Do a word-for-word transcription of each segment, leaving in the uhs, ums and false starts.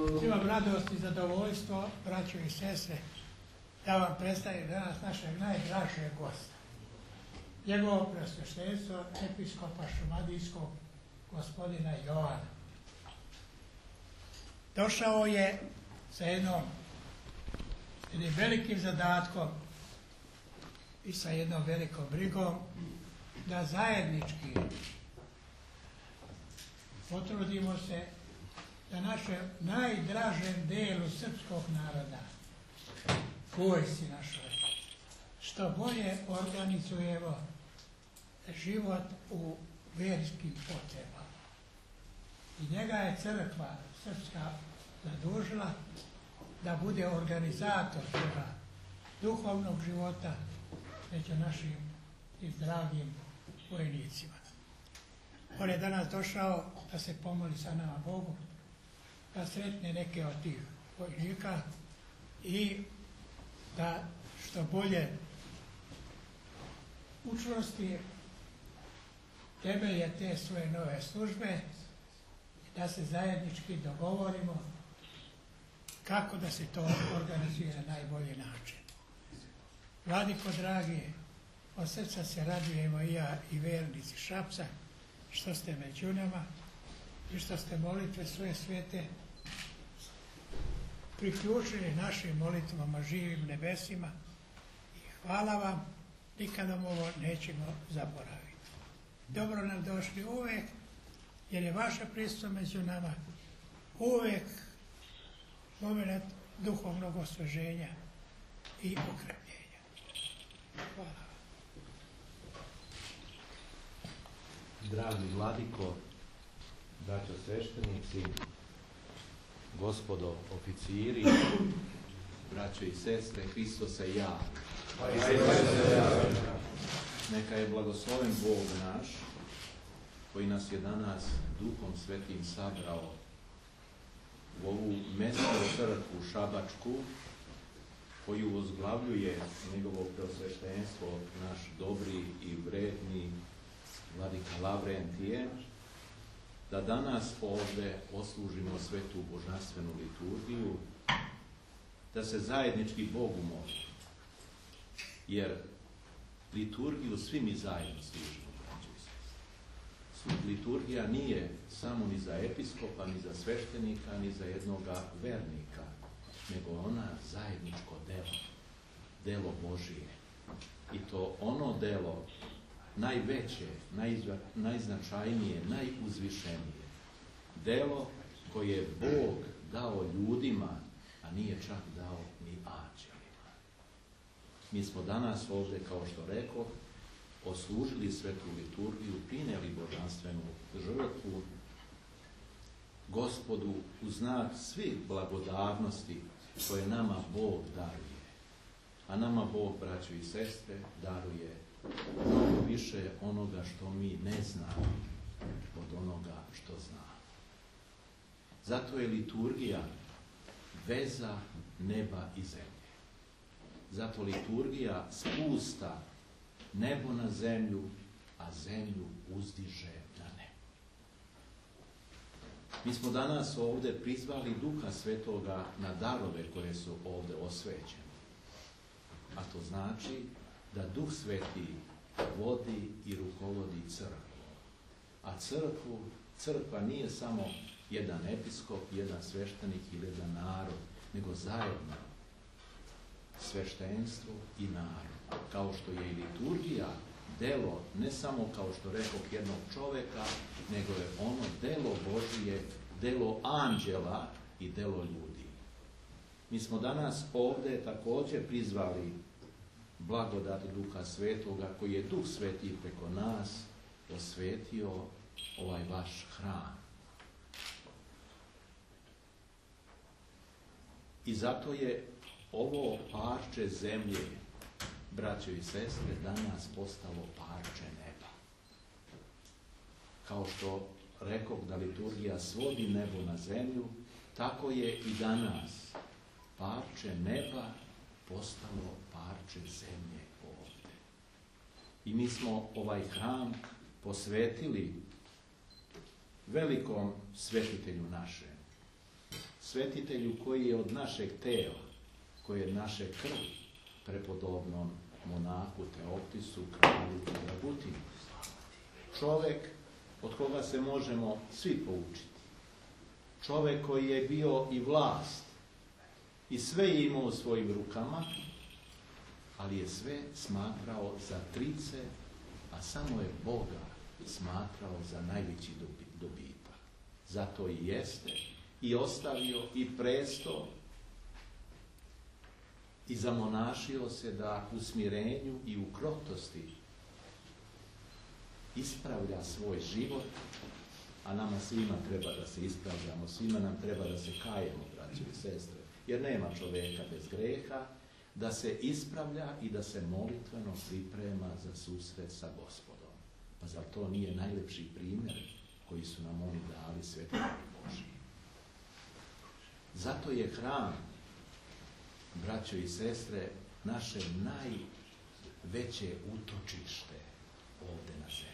Imam radost i zadovoljstvo, braćo i sestre, da vam predstavim danas našeg najdražeg gosta. Njegovo preosveštenstvo episkopa šumadijskog gospodina Jovana. Došao je sa jednom, jednim velikim zadatkom i sa jednom velikom brigom da zajednički potrudimo se da našem najdražem delu srpskog naroda, vojsci našoj, što bolje organizujemo život u vjerskim potrebama. I njega je crkva srpska zadužila da bude organizator toga duhovnog života među našim i dragim vojnicima. On je danas došao da se pomoli sa nama Bogu, da sretne neke od tih vojnika i da što bolje učvrsti temelje te svoje nove službe i da se zajednički dogovorimo kako da se to organizuje na najbolji način. Vladiko dragi, od srca se radujemo i ja i vernici Šapca što ste među nama i što ste molitve svoje svete priključili našim molitvama živim nebesima i hvala vam, nikada ovo nećemo zaboraviti. Dobro nam došli uvek, jer je vaša prisutnost među nama uvek moment duhovnog osveženja i okrepljenja. Hvala vam. Dragi vladiko, braćo sveštenici, gospodo oficiri, braćo i sestre, Hristos je ja. Neka je blagosloven Bog naš, koji nas je danas Duhom Svetim sabrao u ovu mesnu crkvu šabačku, koju ozglavljuje njegovo preosveštenstvo, naš dobri i vredni vladika Lavrentije, da danas ovdje oslužimo svetu božanstvenu liturgiju, da se zajednički Bogu molimo, jer liturgiju svi mi zajedno služimo, braćo i sestre. Liturgija nije samo ni za episkopa, ni za sveštenika, ni za jednoga vernika, nego ona zajedničko delo, delo Božije. I to ono delo najveće, najzva, najznačajnije, najuzvišenije. Delo koje je Bog dao ljudima, a nije čak dao ni anđelima. Mi smo danas ovdje, kao što rekao, oslužili svetu liturgiju, prinijeli božanstvenu žrtvu Gospodu u znak svih blagodarnosti koje nama Bog daruje. A nama Bog, braćo i sestre, daruje mnogo više onoga što mi ne znamo od onoga što znamo. Zato je liturgija veza neba i zemlje. Zato liturgija spusta nebo na zemlju, a zemlju uzdiže na nebo. Mi smo danas ovdje prizvali Duha Svetoga na darove koje su ovdje osvećene. A to znači da Duh Sveti vodi i rukovodi crkvu. A crkvu, crkva nije samo jedan episkop, jedan sveštenik ili jedan narod, nego zajedno sveštenstvo i narod. Kao što je i liturgija delo, ne samo kao što rekao jednog čoveka, nego je ono delo Božije, delo anđela i delo ljudi. Mi smo danas ovdje također prizvali blagodat Duha Svetoga, koji je Duh Sveti preko nas osvetio ovaj vaš hram. I zato je ovo parče zemlje, braćo i sestre, danas postalo parče neba. Kao što rekoh da liturgija svodi nebo na zemlju, tako je i danas parče neba postalo parče zemlje ovdje. I mi smo ovaj hram posvetili velikom svetitelju našem, svetitelju koji je od našeg tela, koji je naše krvi, prepodobnom monahu, Teopisu, kralju i Dragutinu. Čovjek od koga se možemo svi poučiti. Čovjek koji je bio i vlast i sve je imao u svojim rukama, ali je sve smatrao za trice, a samo je Boga smatrao za najveći dobitak. Zato i jeste i ostavio i presto i zamonašio se da u smirenju i u krotosti ispravlja svoj život, a nama svima treba da se ispravljamo, svima nam treba da se kajemo, braćo i sestre, jer nema čovjeka bez greha, da se ispravlja i da se molitveno priprema za susret sa Gospodom. Pa zar to nije najlepši primjer koji su nam oni dali, svetitelji Božji? Zato je hram, braćo i sestre, naše najveće utočište ovdje na zemlji,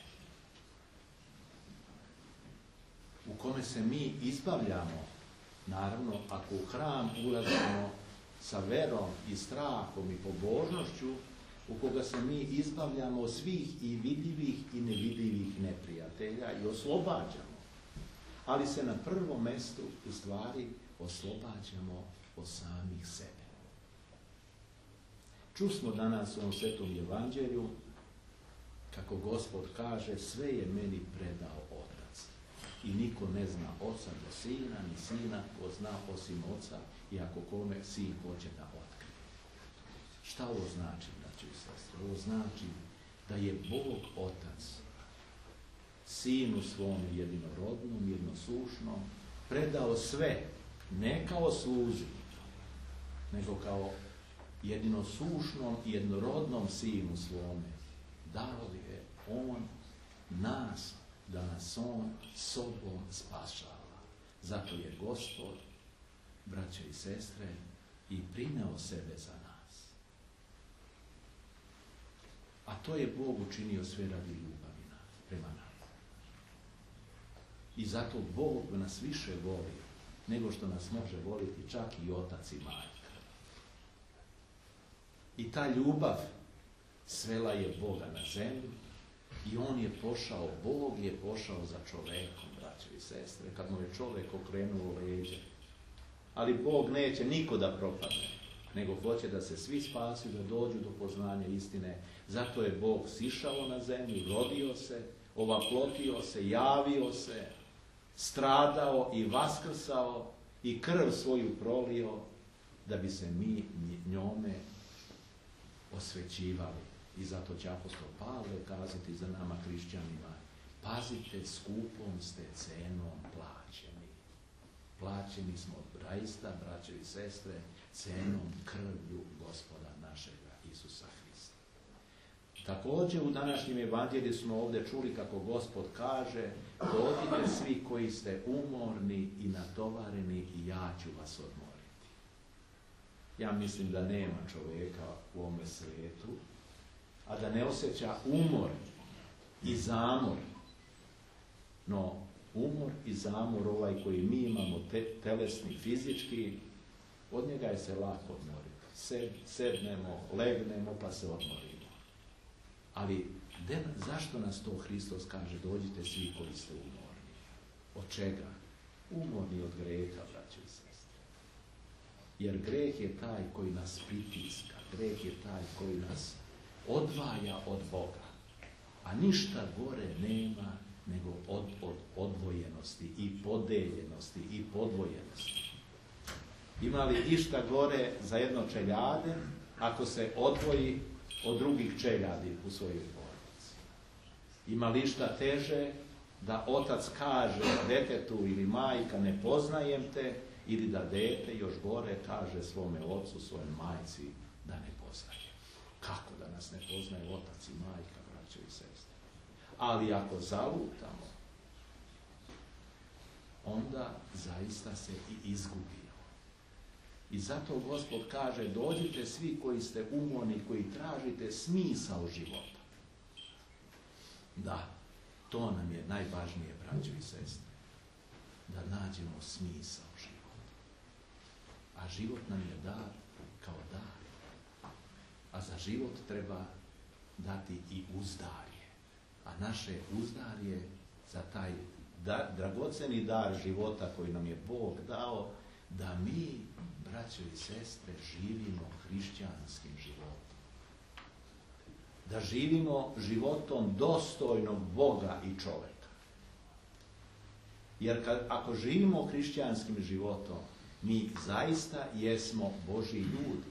u kome se mi izbavljamo, naravno, ako u hram ulazimo sa verom i strahom i pobožnošću, u koga se mi izbavljamo od svih i vidljivih i nevidljivih neprijatelja i oslobađamo. Ali se na prvom mjestu, u stvari, oslobađamo od samih sebe. Čusmo danas u ovom svetom evanđelju kako Gospod kaže: sve je meni predao Otac. I niko ne zna Oca do Sina, ni Sina ko zna osim Oca, i ako kome Sin hoće da otkrije. Šta ovo znači, braćo i sestre? Ovo znači da je Bog Otac Sinu svom jedinorodnom, jednosušnom predao sve, ne kao sluzi, nego kao jedinosušnom i jednorodnom Sinu svome. Dao je On nas, da nas On sobom spašava. Zato je Gospod, braćo i sestre, i prineo sebe za nas. A to je Bog učinio sve radi ljubavi prema nama. I zato Bog nas više voli nego što nas može voliti čak i otac i majka. I ta ljubav svela je Boga na zemlju i On je pošao, Bog je pošao za čovjekom, braćo i sestre, kad mu je čovjek okrenuo leđe. Ali Bog neće niko da propadne, nego hoće da se svi spasi, da dođu do poznanja istine. Zato je Bog sišao na zemlju, rodio se, ovaplotio se, javio se, stradao i vaskrsao i krv svoju prolio, da bi se mi njome osvećivali. I zato će apostol Pavle kazati za nama hrišćanima: pazite, skupom ste cenom plaćeni. Plaćeni smo zaista, braćo i sestre, cenom krvlju Gospoda našega Isusa Hrista. Također u današnjem evanđelju smo ovdje čuli kako Gospod kaže: dođite svi koji ste umorni i natovareni i ja ću vas odmoriti. Ja mislim da nema čovjeka u ovome svijetu, a da ne osjeća umor i zamor. No, umor i zamor ovaj koji mi imamo, te, telesni, fizički, od njega je se lako odmoriti. Se, sednemo, legnemo pa se odmorimo. Ali de, zašto nas to Hristos kaže: dođite svi koji ste umorni? Od čega? Umorni od greha, braćo i sestre. Jer greh je taj koji nas pritiska, greh je taj koji nas odvaja od Boga. A ništa gore nema nego od, od odvojenosti i podeljenosti i podvojenosti. Ima li išta gore za jedno čeljade ako se odvoji od drugih čeljadi u svojoj porodici? Ima li išta teže da otac kaže detetu ili majka: ne poznajem te, ili da dete još gore kaže svome ocu, svojoj majci da ne poznaje? Kako da nas ne poznaje otac i majka, braćo i sestre? Ali ako zalutamo, onda zaista se i izgubimo. I zato Gospod kaže: dođite svi koji ste umorni, koji tražite smisao života. Da, to nam je najvažnije, braćo i sestre, da nađemo smisao života. A život nam je dar kao dar. A za život treba dati i uzdarje. A naše uzdarje za taj da, dragoceni dar života koji nam je Bog dao, da mi, braćo i sestre, živimo hrišćanskim životom. Da živimo životom dostojnog Boga i čovjeka. Jer kad, ako živimo hrišćanskim životom, mi zaista jesmo Božji ljudi.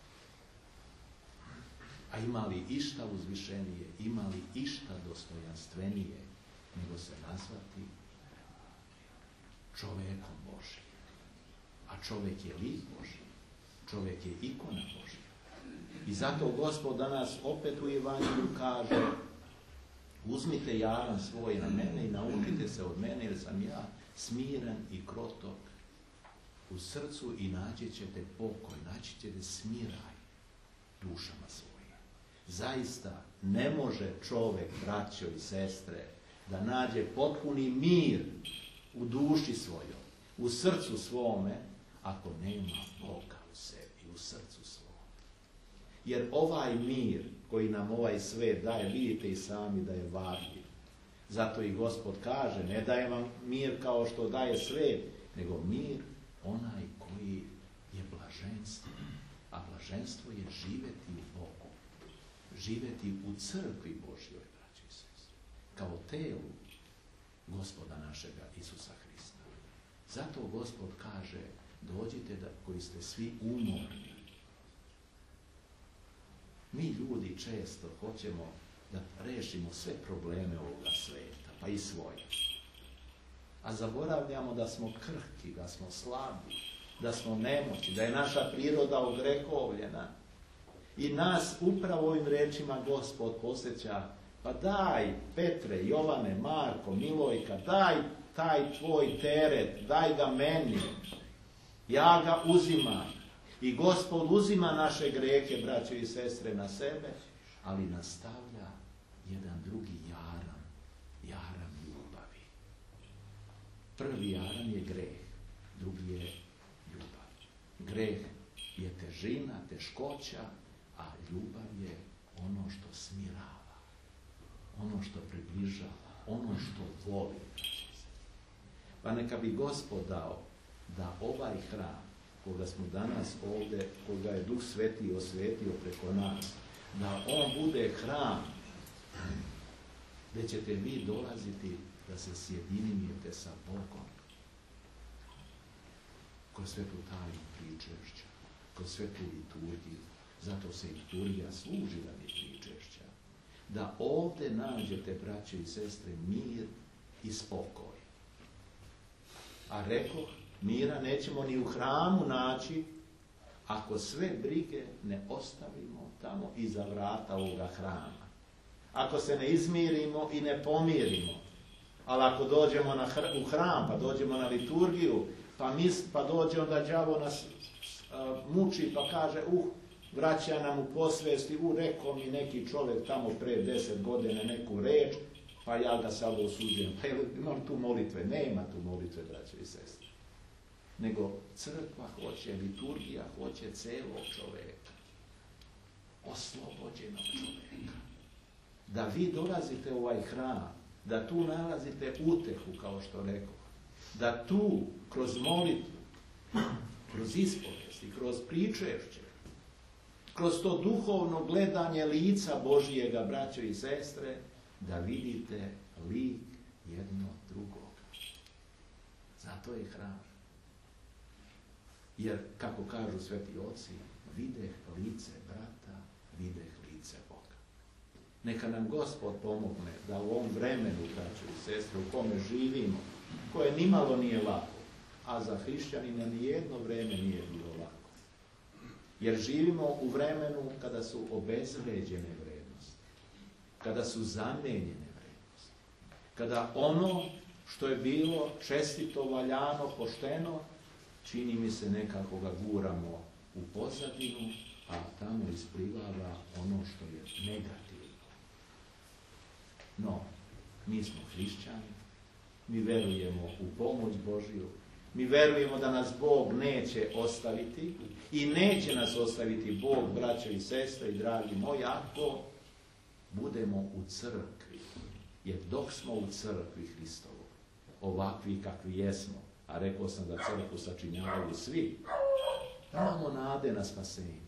A imali išta uzvišenije, imali išta dostojanstvenije, nego se nazvati čovjekom Božjim. A čovjek je lik Božji. Čovjek je ikona Božja. I zato Gospod danas opet u Evanđelju kaže: uzmite jaran svoj na mene i naučite se od mene, jer sam ja smiren i krotok u srcu i naći ćete pokoj, naći ćete smiraj dušama svojim. Zaista ne može čovjek, braćo i sestre, da nađe potpuni mir u duši svojoj, u srcu svome, ako nema Boga u sebi, u srcu svom. Jer ovaj mir koji nam ovaj svet daje, vidite i sami da je varljiv. Zato i Gospod kaže: ne daje vam mir kao što daje svet, nego mir onaj koji je blaženstvo. A blaženstvo je živjeti u Bogu. Živjeti u crkvi Božjoj, braći i sestri. Kao telu Gospoda našega Isusa Hrista. Zato Gospod kaže: dođite da, koji ste svi umorni. Mi ljudi često hoćemo da rešimo sve probleme ovoga sveta, pa i svoje. A zaboravljamo da smo krhki, da smo slabi, da smo nemoćni, da je naša priroda ogrehovljena. I nas upravo ovim rečima Gospod posjeća: pa daj, Petre, Jovane, Marko, Milojka, daj taj tvoj teret, daj ga meni. Ja ga uzimam. I Gospod uzima naše grehe, braćo i sestre, na sebe, ali nastavlja jedan drugi jaram, jaram ljubavi. Prvi jaram je greh, drugi je ljubav. Greh je težina, teškoća, a ljubav je ono što smirava, ono što približava, ono što voli. Pa neka bi Gospod dao da ovaj hram, koga smo danas ovdje, koga je Duh Sveti osvetio preko nas, da on bude hram gdje ćete vi dolaziti da se sjedinjujete sa Bogom kroz svetu tajnu pričešća, kroz svetu liturgiju. Zato se liturgija služi radi pričešća. Da ovdje nađete, braće i sestre, mir i spokoj. A rekoh, mira nećemo ni u hramu naći ako sve brige ne ostavimo tamo iza vrata ovoga hrama. Ako se ne izmirimo i ne pomirimo. Ali ako dođemo na hr- u hram, pa dođemo na liturgiju, pa, mis, pa dođe onda đavo nas uh, muči pa kaže: uh, vraća nam u posvesti, u rekao mi neki čovjek tamo pre deset godina neku reč, pa ja ga sad osuđujem. Pa imam tu molitve? Nema tu molitve, braće i sestre. Nego crkva hoće, liturgija hoće celog čovjeka. Oslobođenog čovjeka. Da vi dolazite u ovaj hram, da tu nalazite utehu, kao što rekao. Da tu, kroz molitvu, kroz ispovijest i kroz pričešće, kroz to duhovno gledanje lica Božijega, braćo i sestre, da vidite lik jedno drugoga. Zato je hram. Jer, kako kažu sveti oci, videh lice brata, videh lice Boga. Neka nam Gospod pomogne da u ovom vremenu, braćo i sestre, u kome živimo, koje nimalo nije lako, a za hrišćanina nijedno vreme nije bilo lako. Jer živimo u vremenu kada su obezvređene vrednosti, kada su zamenjene vrednosti, kada ono što je bilo čestito, valjano, pošteno, čini mi se nekako ga guramo u pozadinu, a tamo isplivava ono što je negativno. No, mi smo hrišćani, mi verujemo u pomoć Božju, Mi verujemo da nas Bog neće ostaviti i neće nas ostaviti Bog, braće i sestre i dragi moji, ako budemo u crkvi. Jer dok smo u crkvi Hristovu, ovakvi kakvi jesmo, a rekao sam da crkvu sačinjavaju svi, imamo nade na spasenje.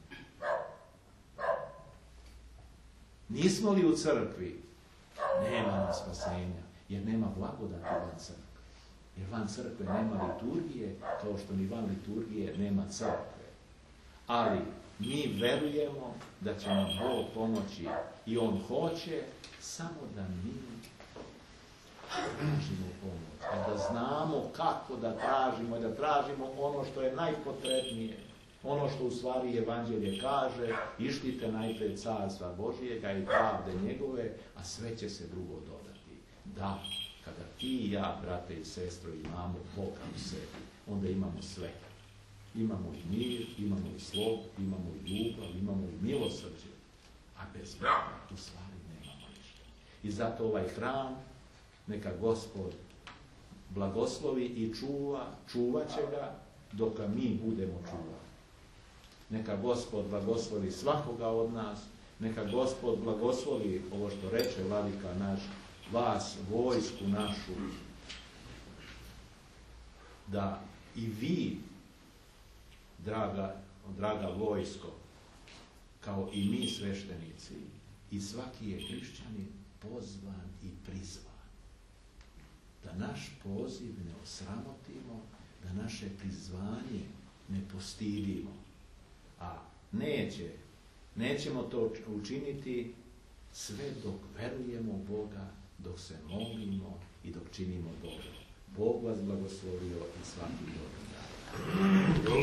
Nismo li u crkvi, nema nam spasenja, jer nema blagodati van crkve. Jer van crkve nema liturgije, kao što ni van liturgije nema crkve. Ali mi verujemo da će nam Bog pomoći i On hoće samo da mi tražimo pomoć. Da znamo kako da tražimo i da tražimo ono što je najpotrebnije. Ono što u stvari Evanđelje kaže, išlite najpred carstva Božijega i pravde njegove, a sve će se drugo dodati. Da, kada ti i ja, brate i sestro, imamo Boga u sebi, onda imamo sve. Imamo i mir, imamo i slog, imamo i ljubav, imamo i milosrđe, a bez Boga u stvari nemamo ništa. I zato ovaj hram neka Gospod blagoslovi i čuva, čuvat će ga dok mi budemo čuvali. Neka Gospod blagoslovi svakoga od nas, neka Gospod blagoslovi ovo što reče vladika naš, vas, vojsku našu, da i vi, draga, draga vojsko, kao i mi sveštenici, i svaki je hrišćanin pozvan i prizvan. Da naš poziv ne osramotimo, da naše prizvanje ne postidimo. A neće, nećemo to učiniti sve dok verujemo u Boga, dok se molimo i dok činimo dobro. Bog vas blagoslovio i svaki dobro dan.